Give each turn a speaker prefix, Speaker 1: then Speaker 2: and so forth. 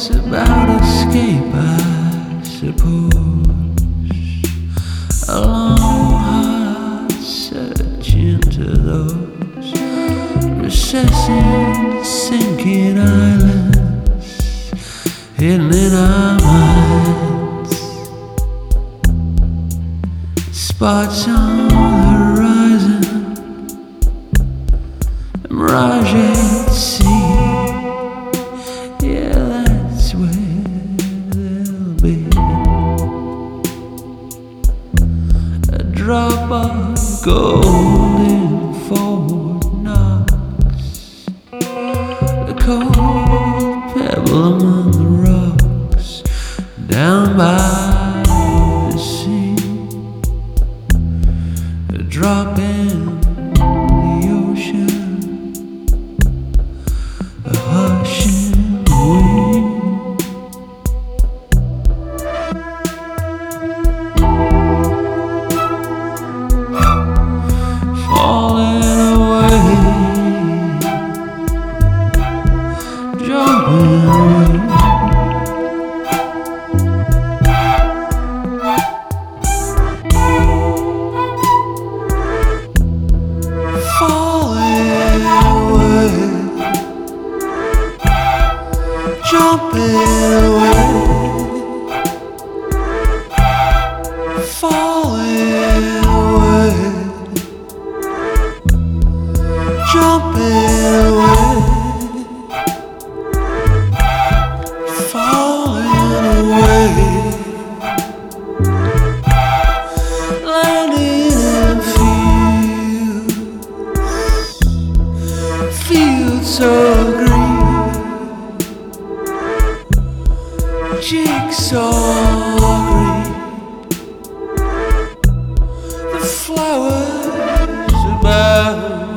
Speaker 1: it's about escape, I suppose. A long, hard search into those recessing, sinking islands hidden in our minds. Spots on the horizon, a mirage at sea. Yeah, that's where they'll be. A drop of gold in Fort Knox, a cold pebble among the rocks down by the sea. A drop in the ocean, a hush in the wind. Falling away, jumping away. Falling away, jumping away. Falling away, jumping away. Falling away, landing in fields so green, jigsaw green. The flowers about